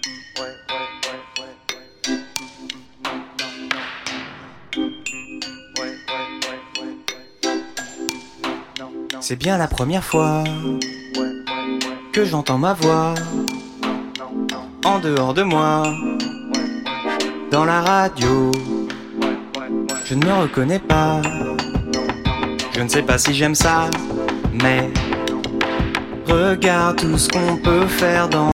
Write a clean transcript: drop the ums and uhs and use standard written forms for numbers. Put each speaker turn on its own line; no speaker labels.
C'est bien la première fois que j'entends ma voix en dehors de moi, dans la radio. Je ne me reconnais pas, je ne sais pas si j'aime ça, mais regarde tout ce qu'on peut faire dans